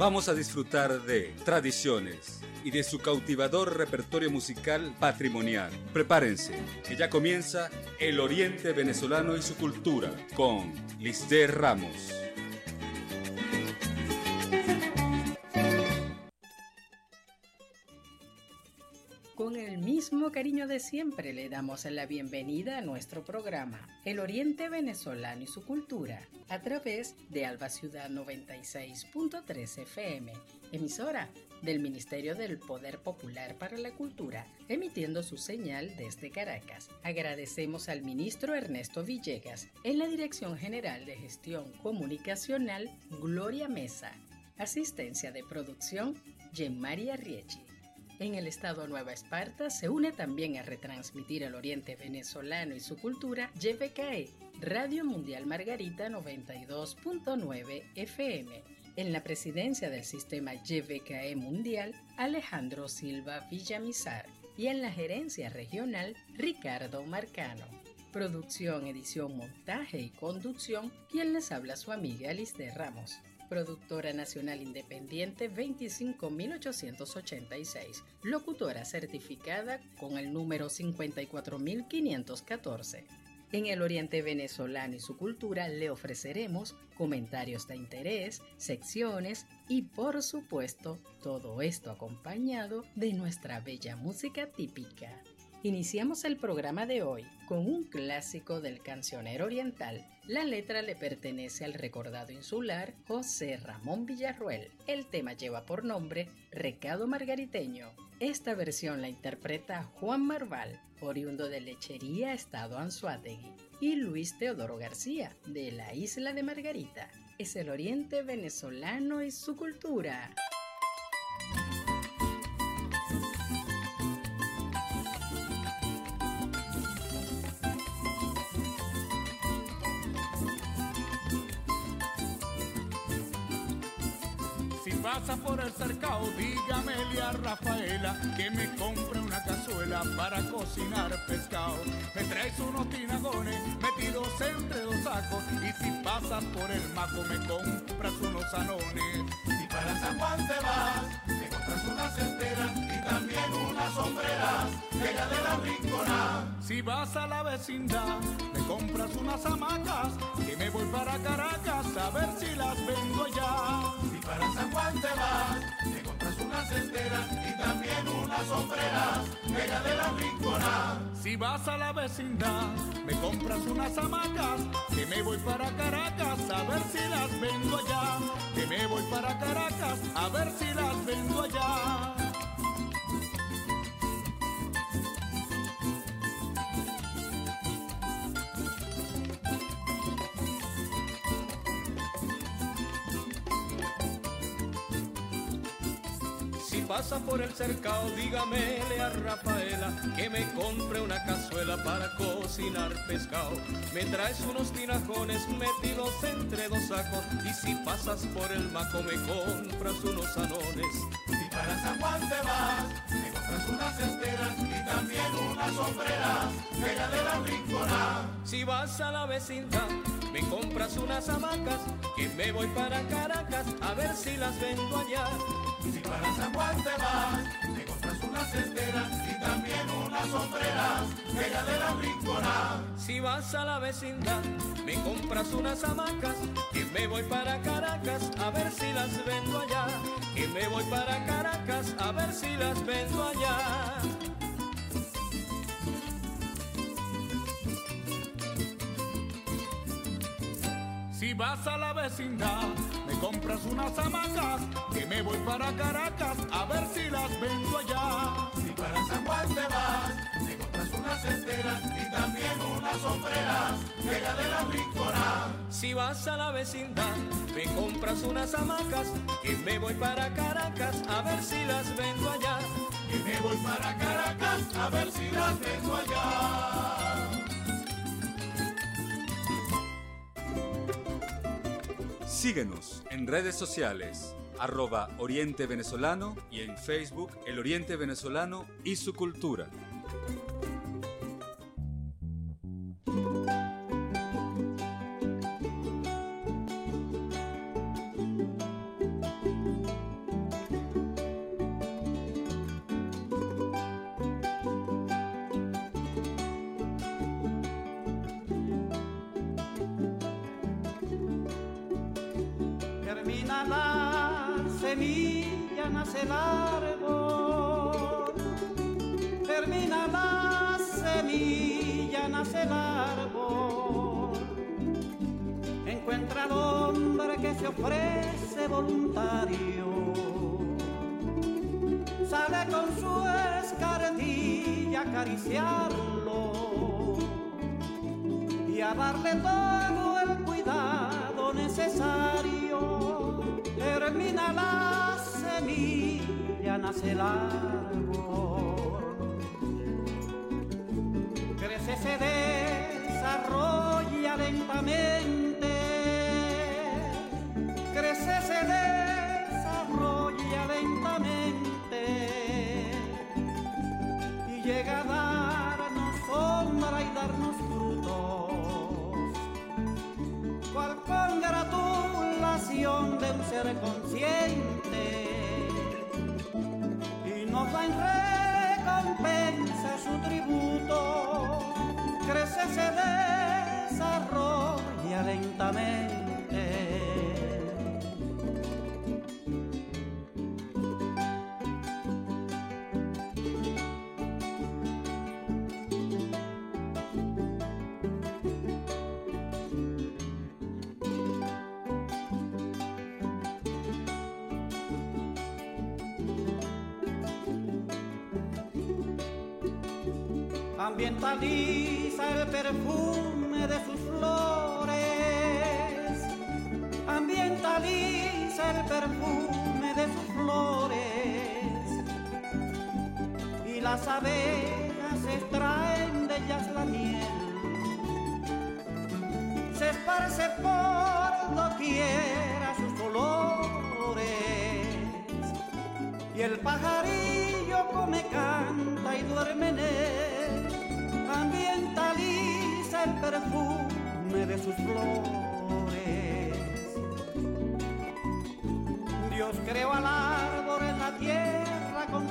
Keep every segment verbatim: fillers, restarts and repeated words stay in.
Vamos a disfrutar de tradiciones y de su cautivador repertorio musical patrimonial. Prepárense, que ya comienza El Oriente Venezolano y su cultura con Lister Ramos. Con el mismo cariño de siempre le damos la bienvenida a nuestro programa El Oriente Venezolano y su cultura a través de Alba Ciudad noventa y seis punto tres F M, emisora del Ministerio del Poder Popular para la Cultura, emitiendo su señal desde Caracas. Agradecemos al ministro Ernesto Villegas en la Dirección General de Gestión Comunicacional Gloria Mesa, asistencia de producción Yemari Arriechi. En el estado Nueva Esparta se une también a retransmitir el Oriente Venezolano y su cultura Y V K E, Radio Mundial Margarita noventa y dos punto nueve F M. En la presidencia del sistema Y V K E Mundial, Alejandro Silva Villamizar. Y en la gerencia regional, Ricardo Marcano. Producción, edición, montaje y conducción, quien les habla su amiga Lister Ramos. Productora nacional independiente veinticinco mil ochocientos ochenta y seis, locutora certificada con el número cincuenta y cuatro mil quinientos catorce. En el Oriente Venezolano y su cultura le ofreceremos comentarios de interés, secciones y, por supuesto, todo esto acompañado de nuestra bella música típica. Iniciamos el programa de hoy con un clásico del cancionero oriental. La letra le pertenece al recordado insular José Ramón Villarroel. El tema lleva por nombre Recado Margariteño. Esta versión la interpreta Juan Marval, oriundo de Lechería, Estado Anzoátegui, y Luis Teodoro García, de la isla de Margarita. Es el Oriente Venezolano y su cultura. Pasa por el cercado, dígamele a Rafaela que me compre una cazuela para cocinar pescado. Me traes unos tinagones metidos entre dos sacos, y si pasas por el maco me compras unos sanones. Si para San Juan te vas, me compras unas enteras y también unas sombreras, bella de la Rinconada. Si vas a la vecindad, me compras unas hamacas, que me voy para Caracas a ver si las vendo allá. Si para San Juan te vas, me compras unas enteras y también unas sombreras, bella de la Rinconada. Si vas a la vecindad, me compras unas hamacas, que me voy para Caracas a ver si las vendo allá. Que me voy para Caracas a ver si las vendo allá. Si pasa por el cercado, dígamele a Rafaela que me compre una cazuela para cocinar pescado. Me traes unos tinajones metidos entre dos sacos, y si pasas por el maco me compras unos sanones. Si para San Juan te vas, me compras unas enteras y también unas sombreras, bella de la Rinconada. Si vas a la vecindad, me compras unas hamacas, que me voy para Caracas a ver si las vendo allá. Si para San Juan te vas, me compras unas enteras y también unas sombreras, bella de la Rinconada. Si vas a la vecindad, me compras unas hamacas, que me voy para Caracas a ver si las vendo allá. Que me voy para Caracas a ver si las vendo allá. Si vas a la vecindad, me compras unas hamacas, que me voy para Caracas a ver si las vendo allá. Si para San Juan te vas, me compras unas enteras y también unas sombreras, bella de la Rinconada. Si vas a la vecindad, me compras unas hamacas, que me voy para Caracas a ver si las vendo allá. Que me voy para Caracas a ver si las vendo allá. Síguenos en redes sociales, arroba Oriente Venezolano, y en Facebook El Oriente Venezolano y su cultura. Germina la semilla, nace el árbol. Germina la semilla, nace el árbol. Encuentra al hombre que se ofrece voluntario. Sale con su escartilla a acariciarlo y a darle todo el cuidado necesario. Germina la semilla, nace el árbol. Crece, se desarrolla lentamente. Crece, se desarrolla lentamente y llega a darnos sombra y darnos frutos, cual congratulación de un ser consciente, y nos da en recompensa su tributo. Crece, se desarrolla lentamente. Ambientaliza el perfume de sus flores, ambientaliza el perfume de sus flores, y las abejas extraen de ellas la miel, se esparce por doquiera sus olores, y el pajarillo come, canta y duerme en él. Ambientaliza el perfume de sus flores. Dios creó al árbol en la tierra con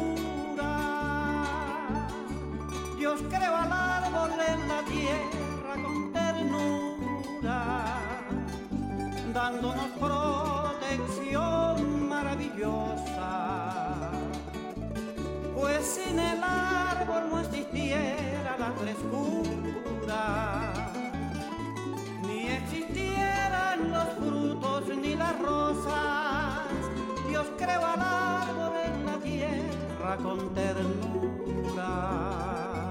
ternura. Dios creó al árbol en la tierra con ternura, dándonos protección maravillosa. Pues sin el árbol no existiera la frescura, ni existieran los frutos ni las rosas. Dios creó al árbol en la tierra con ternura.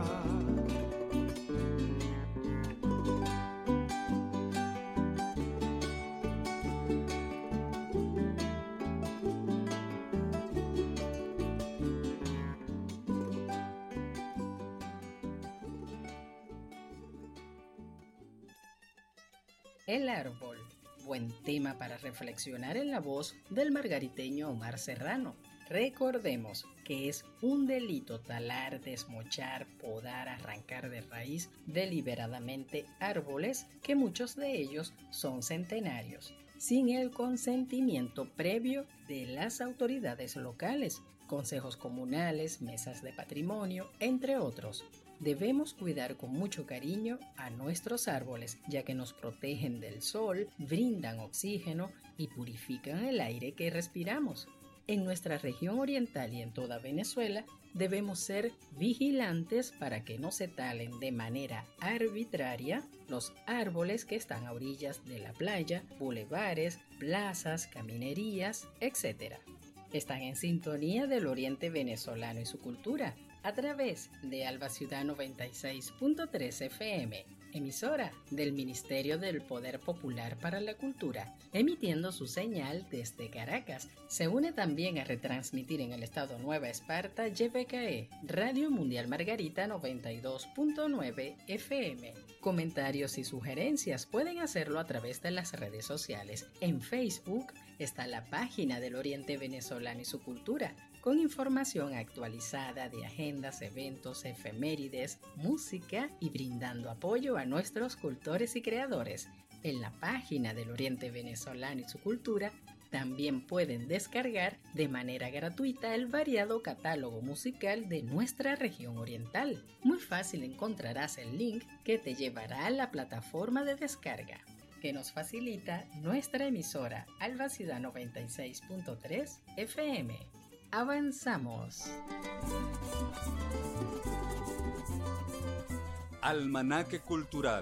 El árbol, buen tema para reflexionar en la voz del margariteño Omar Serrano. Recordemos que es un delito talar, desmochar, podar, arrancar de raíz deliberadamente árboles, que muchos de ellos son centenarios, sin el consentimiento previo de las autoridades locales, consejos comunales, mesas de patrimonio, entre otros. Debemos cuidar con mucho cariño a nuestros árboles, ya que nos protegen del sol, brindan oxígeno y purifican el aire que respiramos. En nuestra región oriental y en toda Venezuela, debemos ser vigilantes para que no se talen de manera arbitraria los árboles que están a orillas de la playa, bulevares, plazas, caminerías, etcétera. Están en sintonía del oriente venezolano y su cultura, a través de Alba Ciudad noventa y seis punto tres F M, emisora del Ministerio del Poder Popular para la Cultura, emitiendo su señal desde Caracas. Se une también a retransmitir en el estado Nueva Esparta Y V K E, Radio Mundial Margarita noventa y dos punto nueve F M. Comentarios y sugerencias pueden hacerlo a través de las redes sociales. En Facebook está la página del Oriente Venezolano y su Cultura, con información actualizada de agendas, eventos, efemérides, música y brindando apoyo a nuestros cultores y creadores. En la página del Oriente Venezolano y su Cultura también pueden descargar de manera gratuita el variado catálogo musical de nuestra región oriental. Muy fácil encontrarás el link que te llevará a la plataforma de descarga. que nos facilita nuestra emisora Alba Ciudad noventa y seis punto tres F M. Avanzamos. Almanaque Cultural.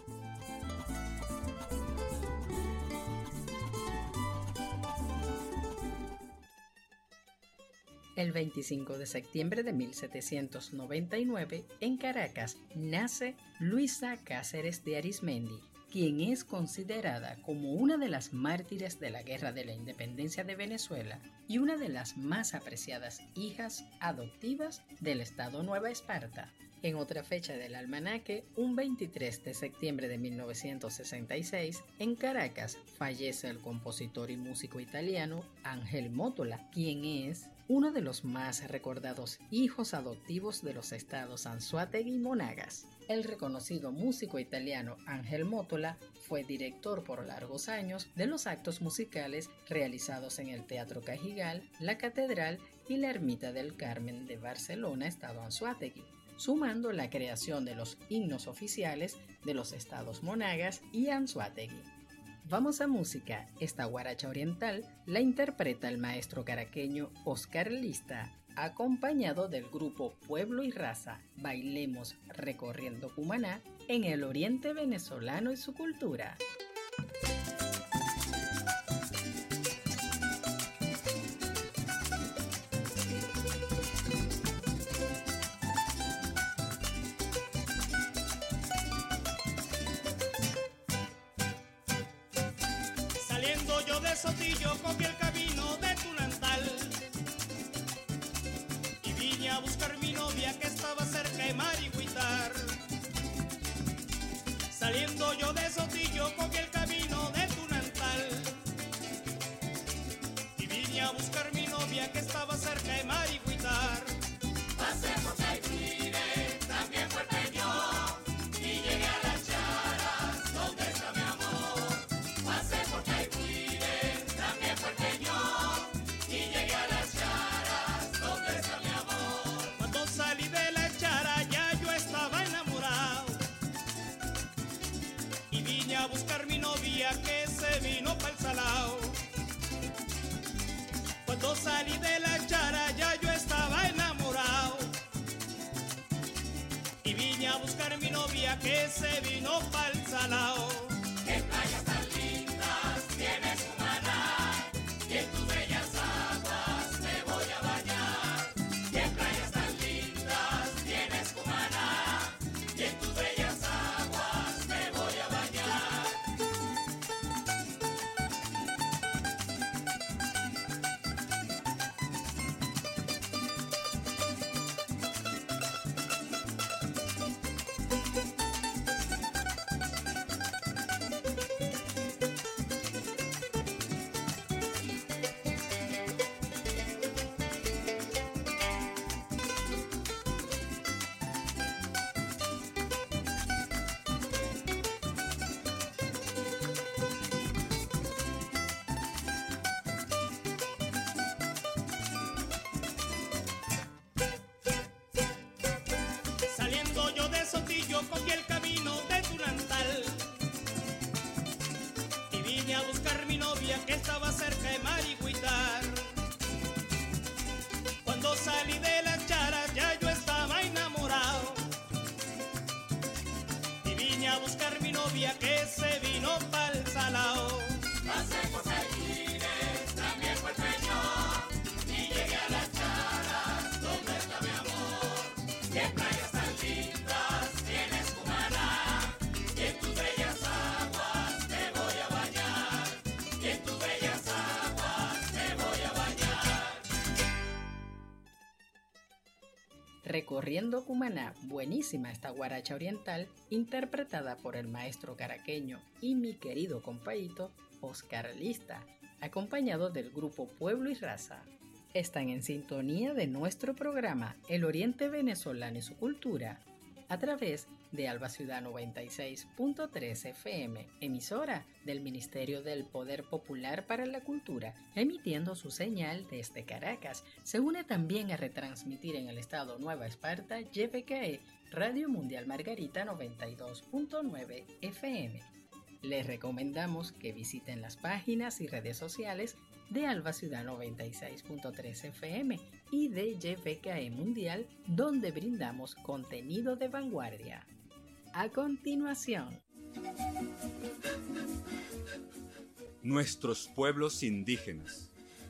El veinticinco de septiembre de mil setecientos noventa y nueve, en Caracas, nace Luisa Cáceres de Arizmendi, quien es considerada como una de las mártires de la Guerra de la Independencia de Venezuela y una de las más apreciadas hijas adoptivas del Estado Nueva Esparta. En otra fecha del almanaque, un veintitrés de septiembre de mil novecientos sesenta y seis, en Caracas, fallece el compositor y músico italiano Ángel Mótola, quien es uno de los más recordados hijos adoptivos de los estados Anzoátegui y Monagas. El reconocido músico italiano Ángel Mótola fue director por largos años de los actos musicales realizados en el Teatro Cajigal, la Catedral y la Ermita del Carmen de Barcelona, estado Anzoátegui, sumando la creación de los himnos oficiales de los estados Monagas y Anzoátegui. Vamos a música. Esta guaracha oriental la interpreta el maestro caraqueño Oscar Lista, acompañado del grupo Pueblo y Raza. Bailemos recorriendo Cumaná en el oriente venezolano y su cultura. Saliendo yo de Sotillo, cogí el camino de Tunantal y vine a buscar mi novia que estaba cerca de Marigüitar. Saliendo yo de Sotillo, cogí el camino de Tunantal y vine a buscar mi novia que estaba cerca de Marigüitar. Pasé por Caipire, también por Peñón, y llegué a las Charas, donde está mi amor. Pasé por Caipire, también por Peñón, y llegué a las Charas, donde está mi amor. Cuando salí de la Chara ya yo estaba enamorado y vine a buscar mi novia que se vino pa'l Salao. Cuando salí de la Chara ya yo estaba enamorado y vine a buscar mi novia que se vino pa'l Salao. Qué playas tan lindas tienes Cumaná, y en tus bellas aguas me voy a bañar. Qué playas tan lindas tienes Cumaná, y en tus bellas aguas me voy a bañar. Saliendo yo de Sotillo cogí el camino de Tunantal y vine a buscar mi novia que estaba cerca de Marigüitar. Cuando salí de la Chara ya yo estaba enamorado y vine a buscar mi novia que se vino pa'l Salao. Pasé por Caipire, también por Peñón, y llegué a las Charas, donde está mi amor. Qué playas tan lindas tienes Cumaná, y en tus bellas aguas me voy a bañar. Y en tus bellas aguas me voy a bañar. Recorriendo Cumaná, buenísima esta guaracha oriental, interpretada por el maestro caraqueño y mi querido compaíto Oscar Lista, acompañado del grupo Pueblo y Raza. Están en sintonía de nuestro programa El Oriente Venezolano y su Cultura, a través de Alba Ciudad noventa y seis punto tres F M, emisora del Ministerio del Poder Popular para la Cultura, emitiendo su señal desde Caracas. Se une también a retransmitir en el estado Nueva Esparta Y P K E, Radio Mundial Margarita noventa y dos punto nueve F M. Les recomendamos que visiten las páginas y redes sociales de Alba Ciudad noventa y seis punto tres F M y de Y V K E Mundial, donde brindamos contenido de vanguardia. A continuación, nuestros pueblos indígenas.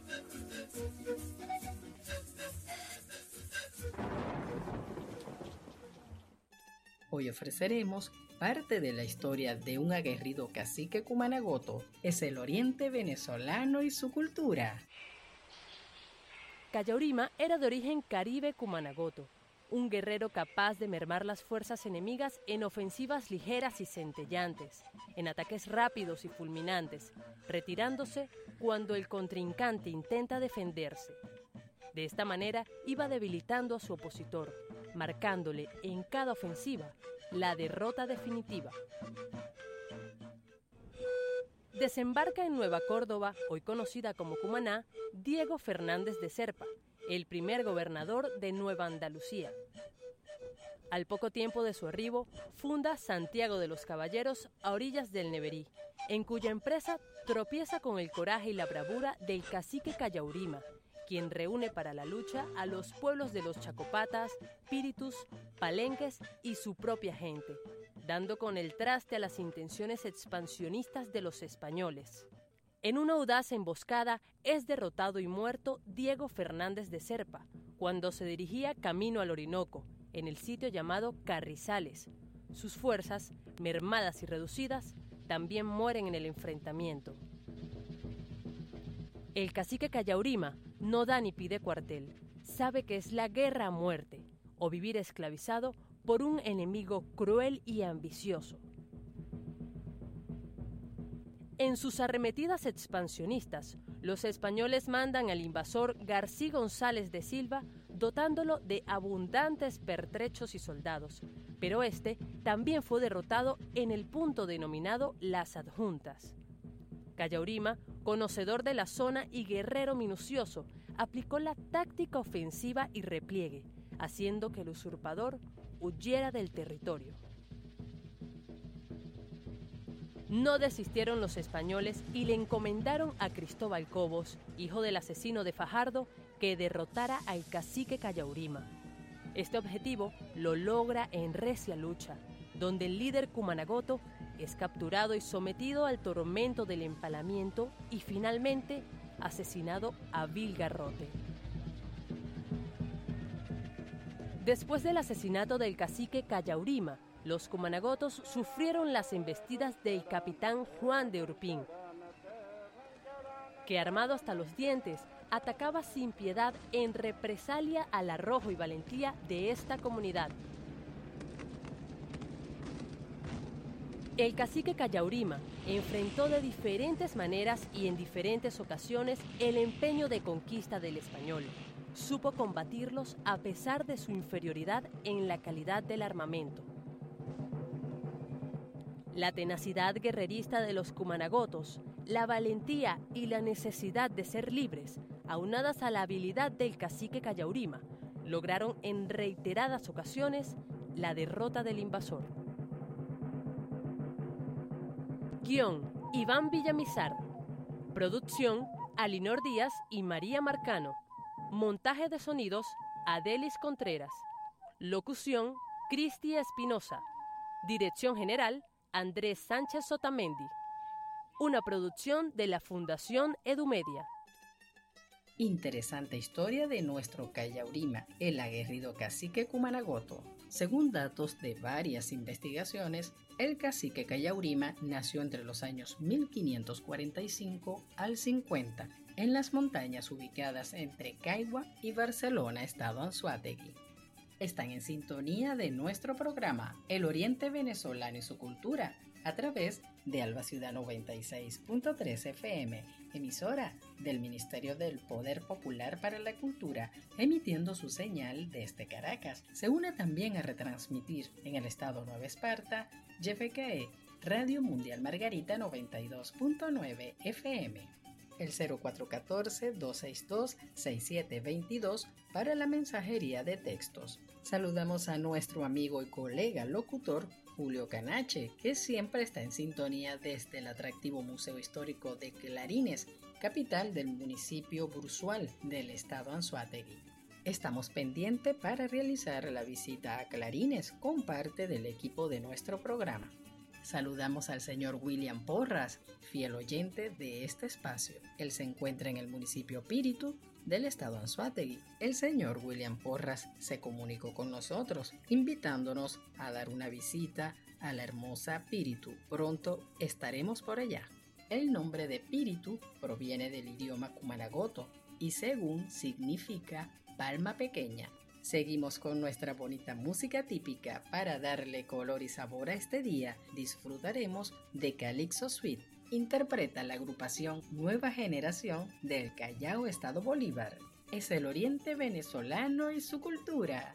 Hoy ofreceremos parte de la historia de un aguerrido cacique cumanagoto, es el oriente venezolano y su cultura. Cayaurima era de origen caribe cumanagoto, un guerrero capaz de mermar las fuerzas enemigas en ofensivas ligeras y centellantes, en ataques rápidos y fulminantes, retirándose cuando el contrincante intenta defenderse. De esta manera iba debilitando a su opositor, marcándole en cada ofensiva la derrota definitiva. Desembarca en Nueva Córdoba, hoy conocida como Cumaná, Diego Fernández de Serpa, el primer gobernador de Nueva Andalucía. Al poco tiempo de su arribo, funda Santiago de los Caballeros a orillas del Neverí, en cuya empresa tropieza con el coraje y la bravura del cacique Cayaurima, quien reúne para la lucha a los pueblos de los Chacopatas, Píritus, Palenques y su propia gente, dando con el traste a las intenciones expansionistas de los españoles. En una audaz emboscada es derrotado y muerto Diego Fernández de Serpa, cuando se dirigía camino al Orinoco, en el sitio llamado Carrizales. Sus fuerzas, mermadas y reducidas, también mueren en el enfrentamiento. El cacique Cayaurima no da ni pide cuartel, sabe que es la guerra a muerte, o vivir esclavizado por un enemigo cruel y ambicioso. En sus arremetidas expansionistas, los españoles mandan al invasor García González de Silva, dotándolo de abundantes pertrechos y soldados, pero este también fue derrotado en el punto denominado Las Adjuntas. Cayaurima, conocedor de la zona y guerrero minucioso, aplicó la táctica ofensiva y repliegue, haciendo que el usurpador huyera del territorio. No desistieron los españoles y le encomendaron a Cristóbal Cobos, hijo del asesino de Fajardo, que derrotara al cacique Cayaurima. Este objetivo lo logra en recia lucha, donde el líder cumanagoto es capturado y sometido al tormento del empalamiento y finalmente asesinado a vil garrote. Después del asesinato del cacique Cayaurima, los cumanagotos sufrieron las embestidas del capitán Juan de Urpín, que armado hasta los dientes atacaba sin piedad en represalia al arrojo y valentía de esta comunidad. El cacique Cayaurima enfrentó de diferentes maneras y en diferentes ocasiones el empeño de conquista del español. Supo combatirlos a pesar de su inferioridad en la calidad del armamento. La tenacidad guerrerista de los cumanagotos, la valentía y la necesidad de ser libres, aunadas a la habilidad del cacique Cayaurima, lograron en reiteradas ocasiones la derrota del invasor. Guión: Iván Villamizar. Producción: Alinor Díaz y María Marcano. Montaje de sonidos: Adelis Contreras. Locución: Cristi Espinosa. Dirección general: Andrés Sánchez Sotamendi. Una producción de la Fundación Edumedia. Interesante historia de nuestro Cayaurima, el aguerrido cacique cumanagoto. Según datos de varias investigaciones, el cacique Cayaurima nació entre los años mil quinientos cuarenta y cinco al cincuenta, en las montañas ubicadas entre Caigua y Barcelona, estado Anzoátegui. Están en sintonía de nuestro programa El Oriente Venezolano y su Cultura, a través de Alba Ciudad noventa y seis punto tres F M, emisora del Ministerio del Poder Popular para la Cultura, emitiendo su señal desde Caracas. Se une también a retransmitir en el estado Nueva Esparta, Y V K E, Radio Mundial Margarita noventa y dos punto nueve F M. El cero cuatro uno cuatro, dos seis dos, seis siete dos dos para la mensajería de textos. Saludamos a nuestro amigo y colega locutor Julio Canache, que siempre está en sintonía desde el atractivo Museo Histórico de Clarines, capital del municipio Bursual del estado Anzoátegui. Estamos pendientes para realizar la visita a Clarines con parte del equipo de nuestro programa. Saludamos al señor William Porras, fiel oyente de este espacio. Él se encuentra en el municipio Píritu del estado Anzoátegui. El señor William Porras se comunicó con nosotros, invitándonos a dar una visita a la hermosa Píritu. Pronto estaremos por allá. El nombre de Píritu proviene del idioma cumanagoto y según significa palma pequeña. Seguimos con nuestra bonita música típica para darle color y sabor a este día. Disfrutaremos de Calixto Suite. Interpreta la agrupación Nueva Generación del Callao, Estado Bolívar. Es el oriente venezolano y su cultura.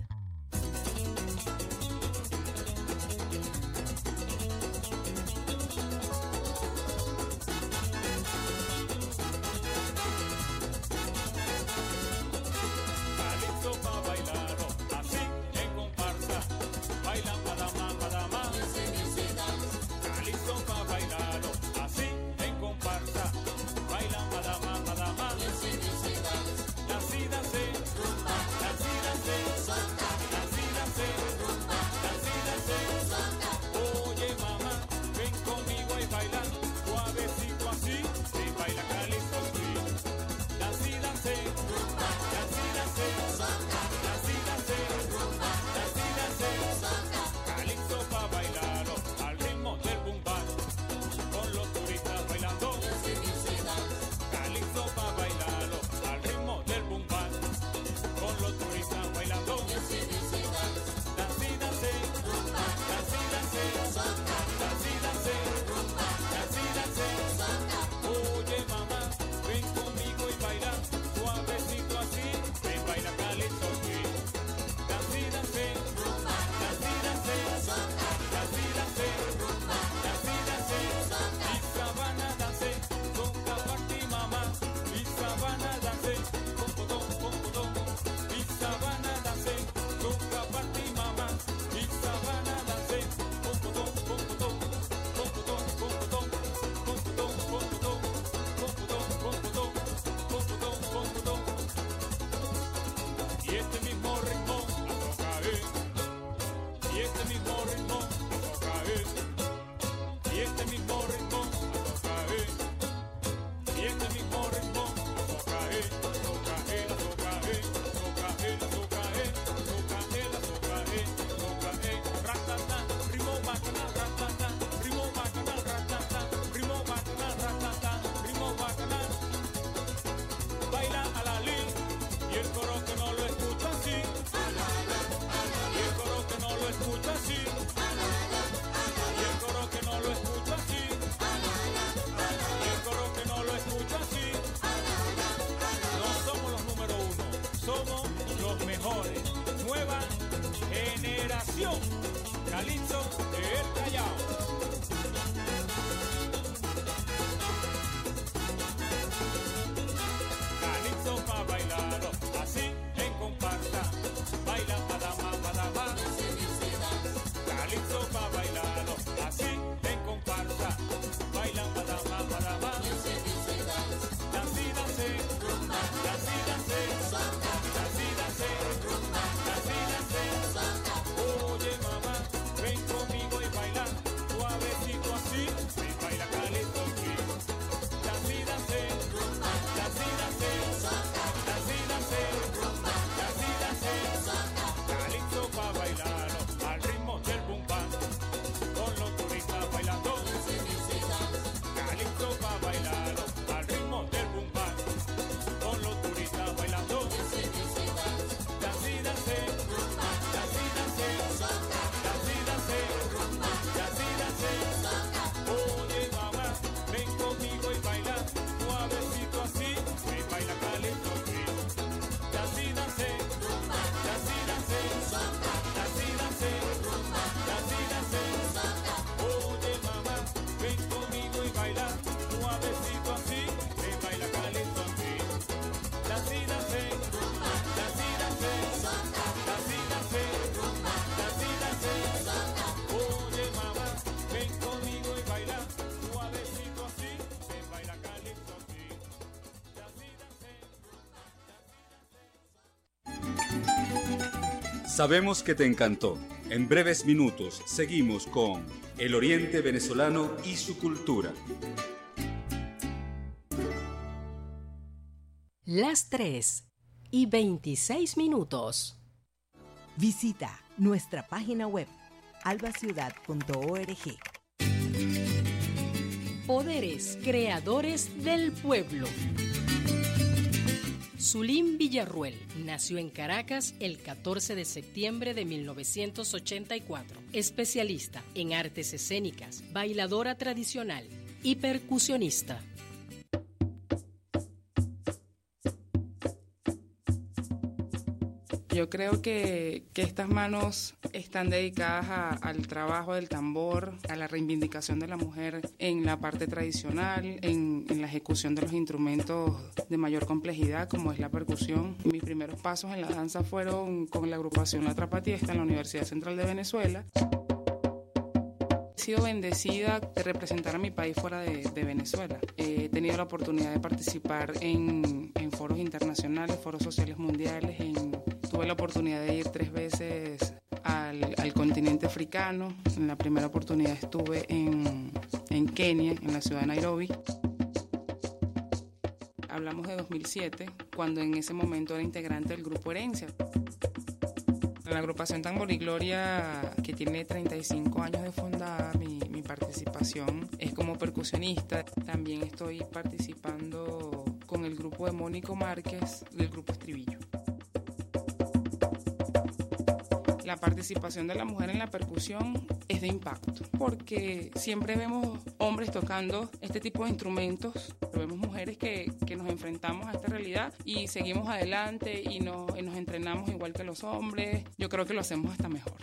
Nueva Generación, Calixto del Callao. Calixto pa' bailarlo, así en comparsa, baila madama, madama. Calixto pa' bailarlo, así en comparsa, baila madama, madama. Dancy, dancy, dancy, dancy, dancy, dancy. Oye mamá, ven conmigo. Sabemos que te encantó. En breves minutos seguimos con el Oriente Venezolano y su cultura. Las tres y veintiséis minutos. Visita nuestra página web alba ciudad punto org. Poderes creadores del pueblo. Zulín Villarruel nació en Caracas el catorce de septiembre de mil novecientos ochenta y cuatro. Especialista en artes escénicas, bailadora tradicional y percusionista. Yo creo que, que estas manos están dedicadas a, al trabajo del tambor, a la reivindicación de la mujer en la parte tradicional, en, en la ejecución de los instrumentos de mayor complejidad, como es la percusión. Mis primeros pasos en la danza fueron con la agrupación La Trapatiesta en la Universidad Central de Venezuela. He sido bendecida de representar a mi país fuera de, de Venezuela. He tenido la oportunidad de participar en, en foros internacionales, foros sociales mundiales. En, tuve la oportunidad de ir tres veces al, al continente africano. En la primera oportunidad estuve en, en Kenia, en la ciudad de Nairobi. Hablamos de dos mil siete, cuando en ese momento era integrante del grupo Herencia. La agrupación Tambor y Gloria, que tiene treinta y cinco años de fundada, mi, mi participación es como percusionista. También estoy participando con el grupo de Mónico Márquez del grupo Estribillo. La participación de la mujer en la percusión es de impacto, porque siempre vemos hombres tocando este tipo de instrumentos, pero vemos mujeres que, que nos enfrentamos a esta realidad y seguimos adelante y, no, y nos entrenamos igual que los hombres. Yo creo que lo hacemos hasta mejor.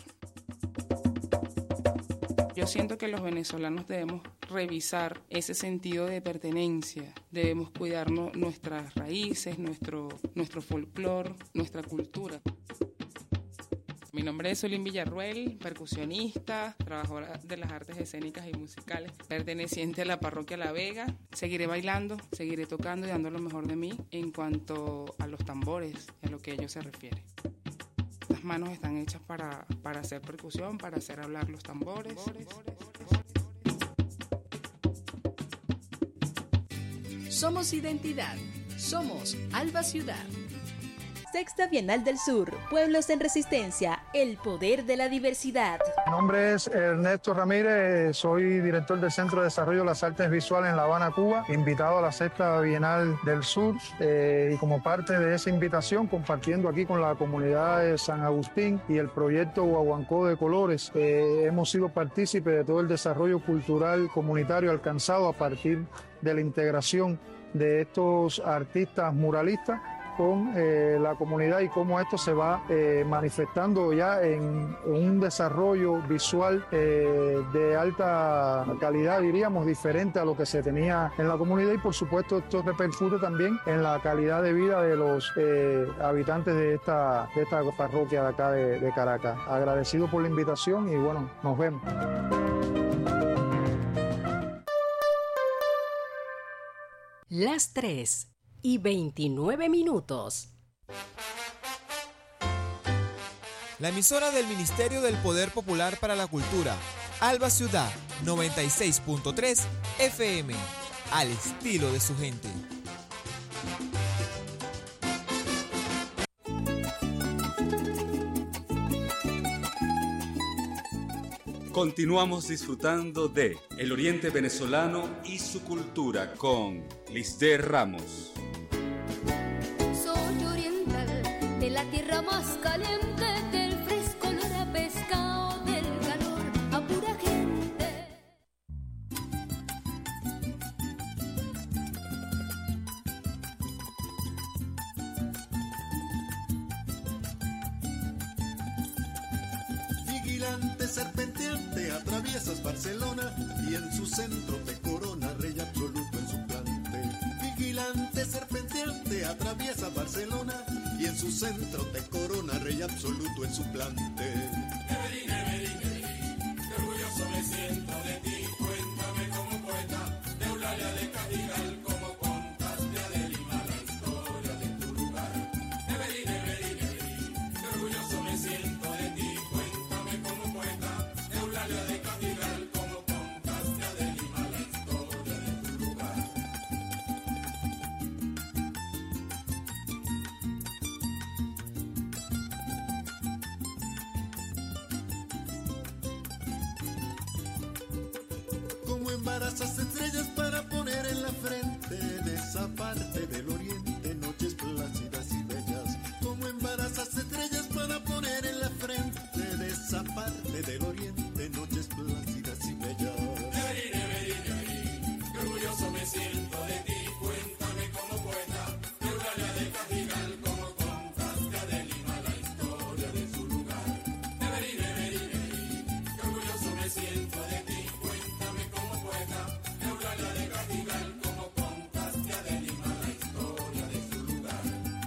Yo siento que los venezolanos debemos revisar ese sentido de pertenencia, debemos cuidarnos nuestras raíces, nuestro, nuestro folclore, nuestra cultura. Mi nombre es Zulín Villarruel, percusionista, trabajadora de las artes escénicas y musicales, perteneciente a la parroquia La Vega. Seguiré bailando, seguiré tocando y dando lo mejor de mí en cuanto a los tambores, a lo que ellos se refiere. Las manos están hechas para, para hacer percusión, para hacer hablar los tambores. Somos identidad. Somos Alba Ciudad. Sexta Bienal del Sur, Pueblos en Resistencia, el poder de la diversidad. Mi nombre es Ernesto Ramírez, soy director del Centro de Desarrollo de las Artes Visuales en La Habana, Cuba, invitado a la Sexta Bienal del Sur eh, y como parte de esa invitación, compartiendo aquí con la comunidad de San Agustín y el proyecto Guaguancó de Colores, eh, hemos sido partícipes de todo el desarrollo cultural comunitario alcanzado a partir de la integración de estos artistas muralistas con eh, la comunidad y cómo esto se va eh, manifestando ya en, en un desarrollo visual eh, de alta calidad, diríamos, diferente a lo que se tenía en la comunidad, y por supuesto esto repercute también en la calidad de vida de los eh, habitantes de esta, de esta parroquia de acá de, de Caracas. Agradecido por la invitación y bueno, nos vemos. Las tres y veintinueve minutos. La emisora del Ministerio del Poder Popular para la Cultura, Alba Ciudad, noventa y seis punto tres F M, al estilo de su gente. Continuamos disfrutando de El Oriente Venezolano y su cultura con Lisdé Ramos. Soy oriental, de la tierra más caliente, del fresco olor a pescado, del calor a pura gente. Vigilante serpenteante, atraviesas Barcelona y en su centro te corona rey absoluto en su plante. Vigilante serpenteante, atraviesa Barcelona y en su centro te corona rey absoluto en su plante. Evelyn, Evelyn, Evelyn, qué orgulloso me siento de ti. Cuéntame como poeta de Eulalia de Cajigal, como contaste a de Lima la historia de tu lugar. Evelyn, Evelyn, Evelyn, qué orgulloso me siento embarazas estrellas para poner en la frente de esa parte del oriente noches plácidas y bellas. Como embarazas estrellas para poner en la frente de esa parte del oriente noches plácidas y bellas. Neverí, neverí, neverí, qué orgulloso me siento de ti. Cuéntame como poeta de Eulalia de Castigal, como contaste a de Lima la historia de su lugar. Neverí, neverí, neverí, qué orgulloso me siento de ti. Cuéntame como poeta de Eulalia de Castigal, como contaste a de Lima la historia de su lugar.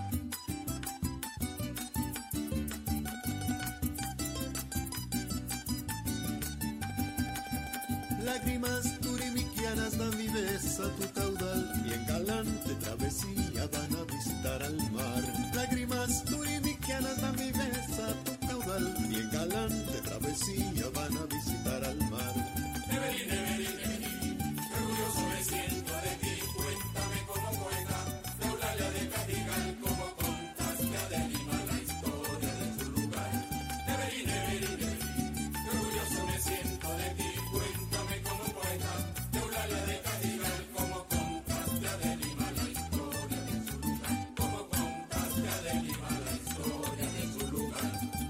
Lágrimas turimiquianas dan viveza a tu caudal y en galante travesía van a visitar al mar. Lágrimas turimiquianas dan viveza a tu caudal y en galante travesía van a visitar al mar. Neverí, neverí, neverí, qué orgulloso me siento de ti. Cuéntame como poeta de Eulalia de Castigal, como contaste a de Lima la historia de su lugar. Neverí, neverí, neverí, qué orgulloso me siento de ti. Cuéntame como poeta de Eulalia de Castigal, como contaste a de Lima la historia de su lugar. Como contaste a de Lima la historia de su lugar.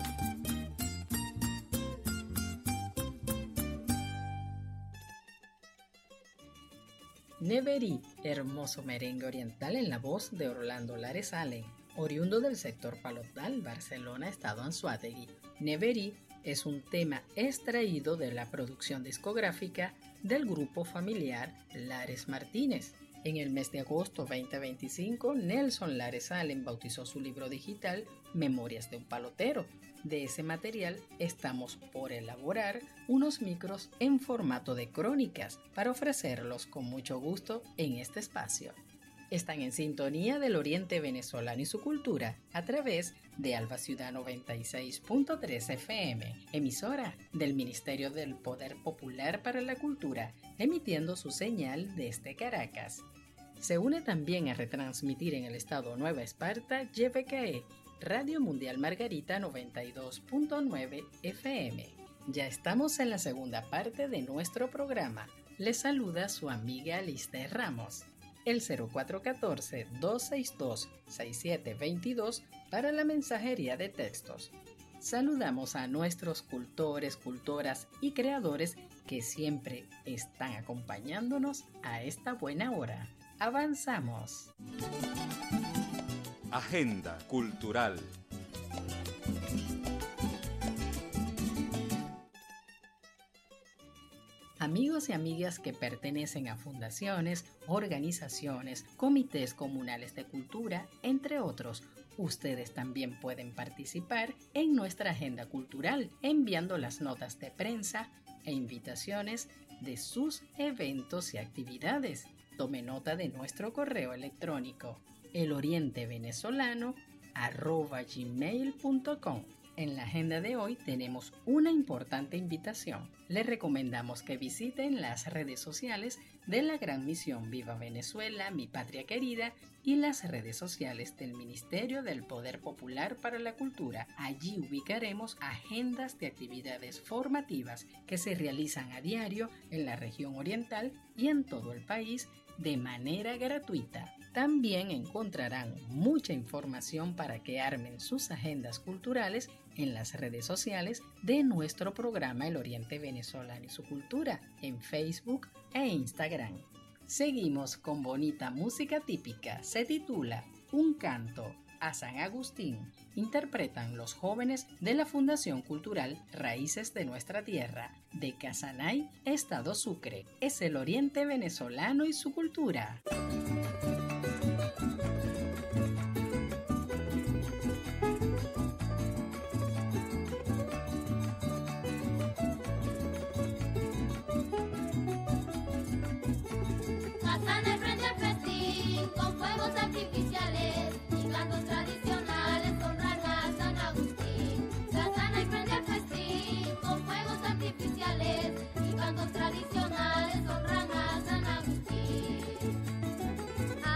Neverí, hermoso merengue oriental en la voz de Orlando Lares Allen, oriundo del sector Palotal, Barcelona, estado Anzoátegui. Neverí es un tema extraído de la producción discográfica del grupo familiar Lares Martínez. En el mes de agosto veinte veinticinco, Nelson Lares Allen bautizó su libro digital Memorias de un Palotero. De ese material estamos por elaborar unos micros en formato de crónicas para ofrecerlos con mucho gusto en este espacio. Están en sintonía del Oriente Venezolano y su cultura a través de Alba Ciudad noventa y seis punto tres F M, emisora del Ministerio del Poder Popular para la Cultura, emitiendo su señal desde Caracas. Se une también a retransmitir en el estado Nueva Esparta Y V K E, Radio Mundial Margarita noventa y dos punto nueve F M. Ya estamos en la segunda parte de nuestro programa. Les saluda su amiga Lister Ramos. El cero cuatro uno cuatro, dos seis dos, seis siete dos dos para la mensajería de textos. Saludamos a nuestros cultores, cultoras y creadores que siempre están acompañándonos a esta buena hora. Avanzamos. Agenda cultural. Amigos y amigas que pertenecen a fundaciones, organizaciones, comités comunales de cultura, entre otros, ustedes también pueden participar en nuestra agenda cultural enviando las notas de prensa e invitaciones de sus eventos y actividades. Tome nota de nuestro correo electrónico elorientevenezolano arroba gmail punto com. En la agenda de hoy tenemos una importante invitación. Les recomendamos que visiten las redes sociales de la Gran Misión Viva Venezuela, Mi Patria Querida y las redes sociales del Ministerio del Poder Popular para la Cultura. Allí ubicaremos agendas de actividades formativas que se realizan a diario en la región oriental y en todo el país de manera gratuita. También encontrarán mucha información para que armen sus agendas culturales en las redes sociales de nuestro programa El Oriente Venezolano y su cultura en Facebook e Instagram. Seguimos con bonita música típica. Se titula Un canto a San Agustín. Interpretan los jóvenes de la Fundación Cultural Raíces de Nuestra Tierra de Casanay, Estado Sucre. Es el Oriente Venezolano y su cultura. Casanay prende el festín con fuegos artificiales y cantos tradicionales honran a San Agustín. Casanay prende el festín con fuegos artificiales y cantos tradicionales honran a San Agustín.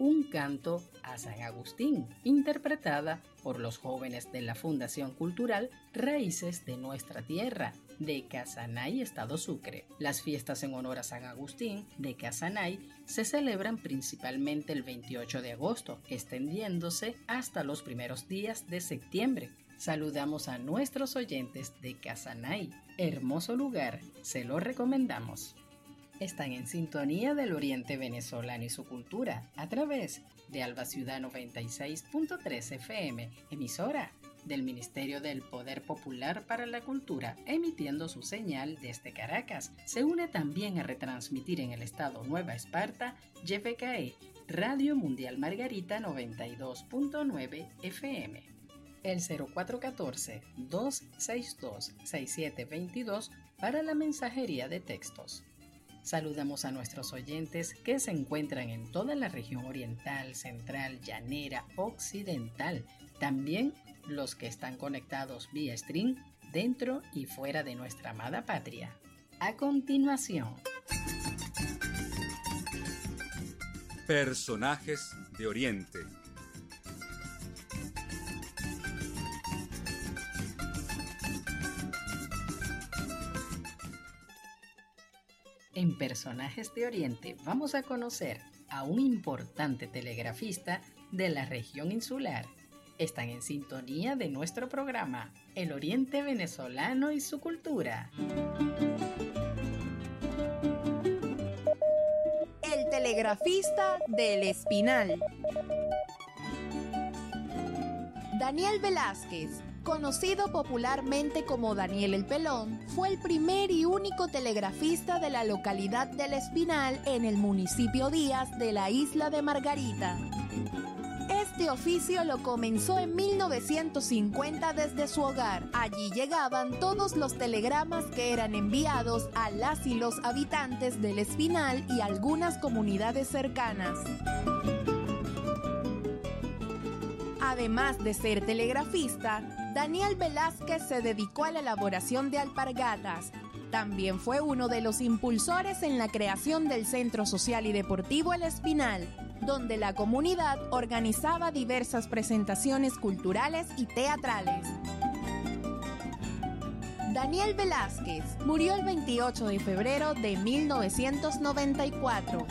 Un canto a San Agustín, interpretada por los jóvenes de la Fundación Cultural Raíces de Nuestra Tierra, de Casanay, Estado Sucre. Las fiestas en honor a San Agustín de Casanay se celebran principalmente el veintiocho de agosto, extendiéndose hasta los primeros días de septiembre. Saludamos a nuestros oyentes de Casanay. Hermoso lugar, se lo recomendamos. Están en sintonía del Oriente Venezolano y su cultura a través de Alba Ciudad noventa y seis punto tres F M, emisora del Ministerio del Poder Popular para la Cultura, emitiendo su señal desde Caracas. Se une también a retransmitir en el estado Nueva Esparta, Y F K E, Radio Mundial Margarita noventa y dos punto nueve F M. El cero cuatro uno cuatro, dos seis dos, seis siete dos dos para la mensajería de textos. Saludamos a nuestros oyentes que se encuentran en toda la región oriental, central, llanera, occidental. También los que están conectados vía stream dentro y fuera de nuestra amada patria. A continuación, personajes de Oriente. En Personajes de Oriente vamos a conocer a un importante telegrafista de la región insular. Están en sintonía de nuestro programa, El Oriente Venezolano y su cultura. El telegrafista del Espinal. Daniel Velázquez, conocido popularmente como Daniel el Pelón, fue el primer y único telegrafista de la localidad del Espinal en el municipio Díaz de la isla de Margarita. Este oficio lo comenzó en mil novecientos cincuenta desde su hogar. Allí llegaban todos los telegramas que eran enviados a las y los habitantes del Espinal y algunas comunidades cercanas. Además de ser telegrafista, Daniel Velázquez se dedicó a la elaboración de alpargatas. También fue uno de los impulsores en la creación del Centro Social y Deportivo El Espinal, donde la comunidad organizaba diversas presentaciones culturales y teatrales. Daniel Velázquez murió el veintiocho de febrero de mil novecientos noventa y cuatro.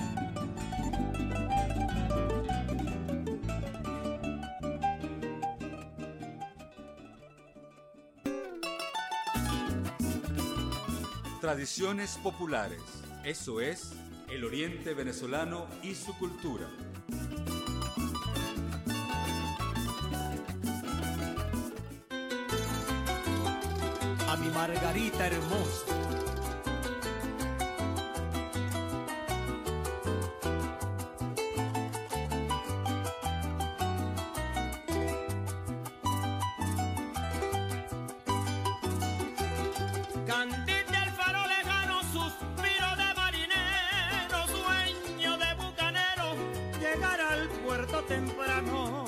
Tradiciones populares, eso es el Oriente Venezolano y su cultura. A mi Margarita hermosa, temprano.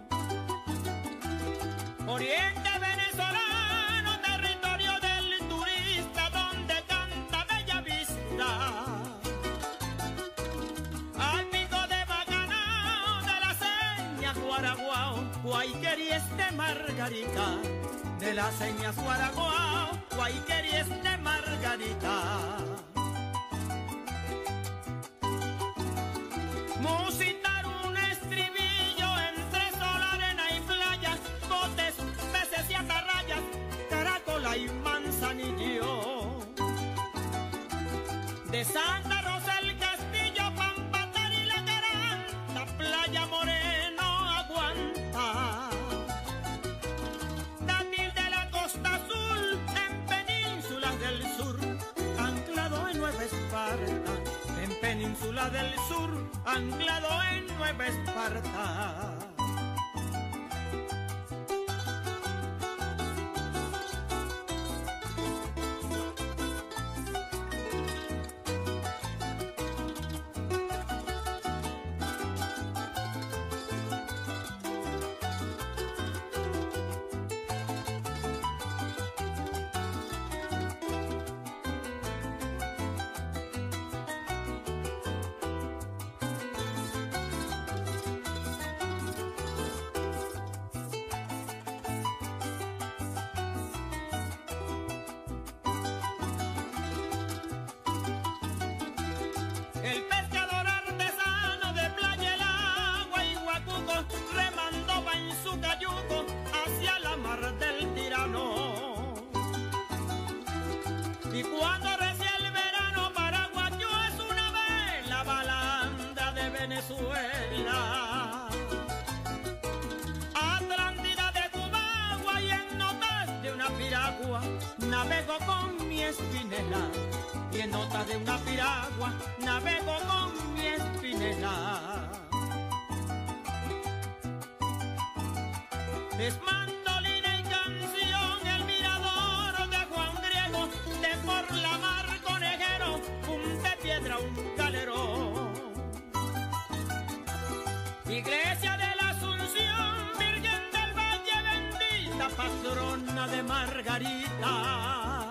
Oriente venezolano, territorio del turista, donde canta bella vista. Al pico de Bacanao, de la seña Guaraguao, Guayqueríes de Margarita. De las señas Guaraguao, Guayqueríes de Margarita. Música y Manzanillo, de Santa Rosa el Castillo, Pampatar y la Garanta, Playa Moreno aguanta. Dátil de la Costa Azul, en Península del Sur, anclado en Nueva Esparta. En Península del Sur, anclado en Nueva Esparta. brisa de una piragua navego con mi espinela. Es mandolina y canción el mirador de Juan Griego, de por la mar conejero, un de piedra, un galerón. Iglesia de la Asunción, Virgen del Valle bendita, patrona de Margarita.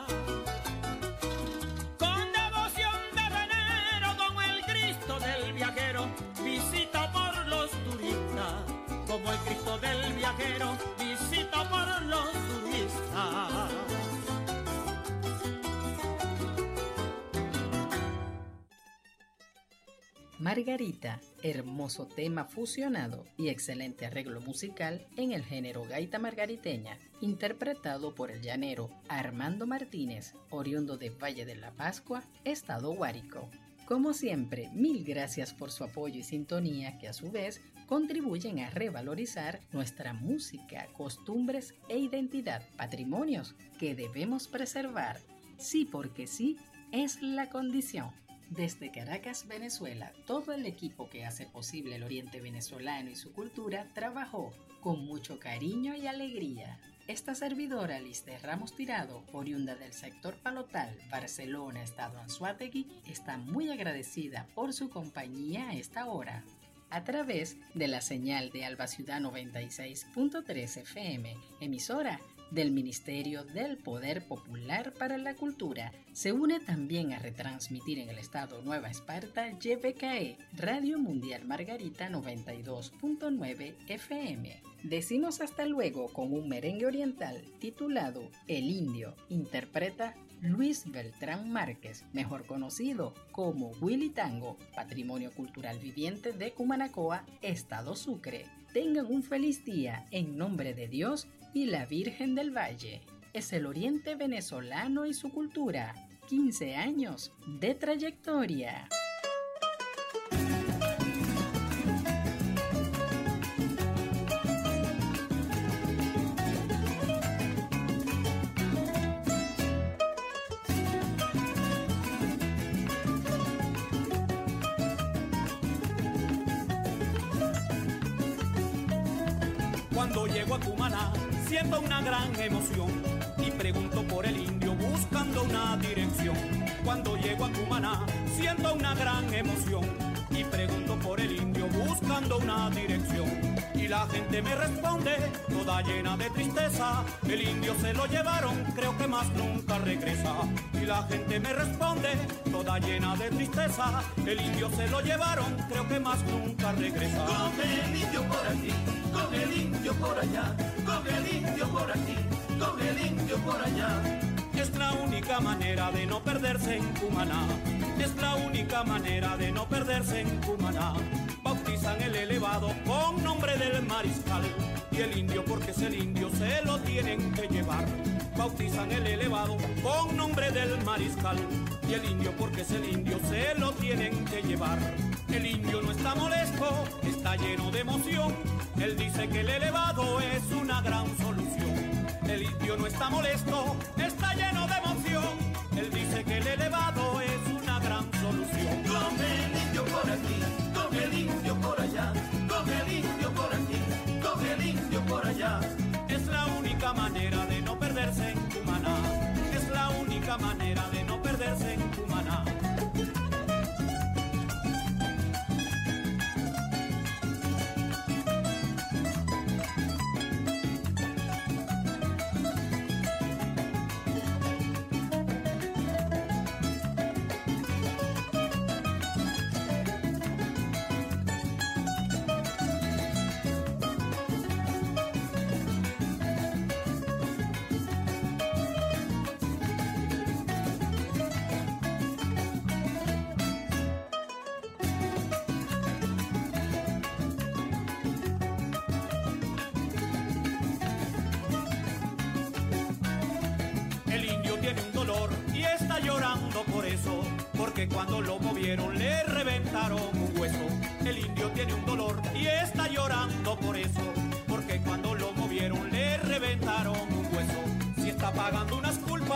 Con devoción de venero, como el Cristo del viajero, visita por los turistas. Como el Cristo del viajero, visita por los turistas. Margarita, hermoso tema fusionado y excelente arreglo musical en el género gaita margariteña, interpretado por el llanero Armando Martínez, oriundo de Valle de la Pascua, Estado Guárico. Como siempre, mil gracias por su apoyo y sintonía que a su vez contribuyen a revalorizar nuestra música, costumbres e identidad, patrimonios que debemos preservar. Sí, porque sí, es la condición. Desde Caracas, Venezuela, todo el equipo que hace posible el Oriente Venezolano y su cultura trabajó con mucho cariño y alegría. Esta servidora, Liz Ramos Tirado, oriunda del sector Palotal, Barcelona, Estado Anzoátegui, está muy agradecida por su compañía a esta hora. A través de la señal de Alba Ciudad noventa y seis punto tres F M, emisora del Ministerio del Poder Popular para la Cultura, se une también a retransmitir en el estado Nueva Esparta Y B K E, Radio Mundial Margarita noventa y dos punto nueve F M. Decimos hasta luego con un merengue oriental titulado El Indio, interpreta Luis Beltrán Márquez, mejor conocido como Willy Tango, Patrimonio Cultural Viviente de Cumanacoa, Estado Sucre. Tengan un feliz día en nombre de Dios y la Virgen del Valle. Es el Oriente Venezolano y su cultura. quince años de trayectoria. Cuando llego a Cumaná siento una gran emoción y pregunto por el indio buscando una dirección. Cuando llego a Cumaná siento una gran emoción y pregunto por el indio buscando una dirección. Y la gente me responde toda llena de tristeza, el indio se lo llevaron, creo que más nunca regresa. Y la gente me responde toda llena de tristeza, el indio se lo llevaron, creo que más nunca regresa. Con el indio por aquí, con el indio por allá, con el indio por aquí, con el indio por allá. Es la única manera de no perderse en Cumaná, es la única manera de no perderse en Cumaná. Bautizan el elevado con nombre del mariscal y el indio porque es el indio se lo tienen que llevar. Bautizan el elevado con nombre del mariscal y el indio porque es el indio se lo tienen que llevar. El indio no está molesto, está lleno de emoción, él dice que el elevado es una gran solución. El indio no está molesto, está lleno de emoción, él dice que el elevado es una gran solución. Con el indio por aquí, con el indio por allá, con el indio por aquí, con el indio por allá. Es la única manera de no perderse en Cumaná, es la única manera de no perderse en Cumaná. Porque cuando lo movieron le reventaron un hueso. El indio tiene un dolor y está llorando por eso. Porque cuando lo movieron le reventaron un hueso. Si está pagando unas culpas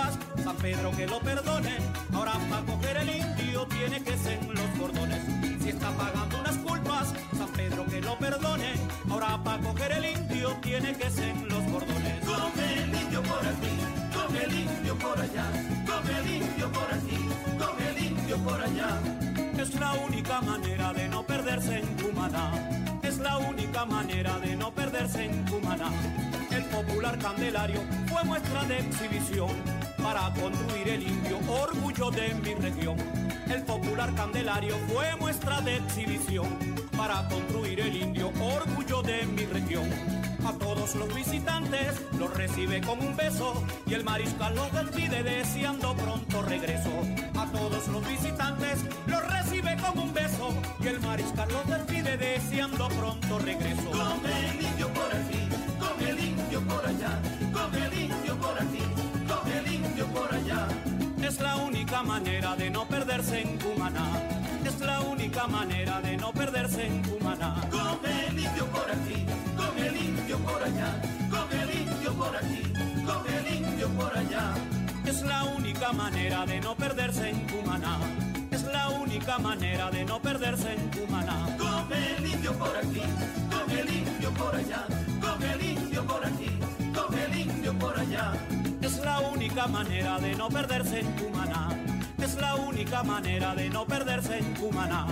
culpas, San Pedro que lo perdone. Ahora para coger el indio tiene que ser los cordones. Si está pagando unas culpas, San Pedro que lo perdone. Ahora para coger el indio tiene que ser los cordones. Come el indio por aquí, come el indio por allá, come el indio por aquí, come el indio por allá. Es la única manera de no perderse en Cumaná. Es la única manera de no perderse en Cumaná. El popular Candelario fue muestra de exhibición para construir el indio, orgullo de mi región. El popular Candelario fue muestra de exhibición para construir el indio, orgullo de mi región. A todos los visitantes los recibe con un beso y el mariscal los despide deseando pronto regreso. A todos los visitantes los recibe con un beso y el mariscal los despide deseando pronto regreso. Come el indio por aquí, come el indio por allá, come el indio por aquí, come el indio por allá. Es la única manera de no perderse en Cumaná. Es la única manera de no perderse en Cumaná. Come el indio por aquí, come el indio por allá, come el indio por aquí, come el indio por allá. Es la única manera de no perderse en Cumaná. Es la única manera de no perderse en Cumaná. Come el indio por aquí, come el indio por allá, come el indio por aquí, come el indio por allá. Es la única manera de no perderse en Cumaná. Es la única manera de no perderse en Cumaná.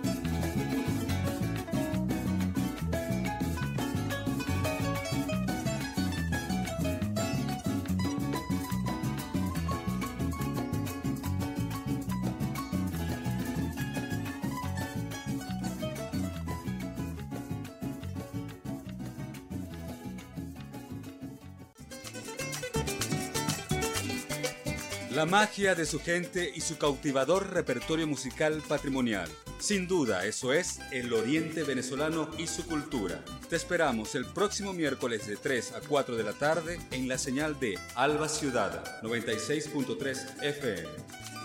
La magia de su gente y su cautivador repertorio musical patrimonial. Sin duda, eso es el Oriente venezolano y su cultura. Te esperamos el próximo miércoles de tres a cuatro de la tarde en la señal de Alba Ciudad noventa y seis punto tres F M.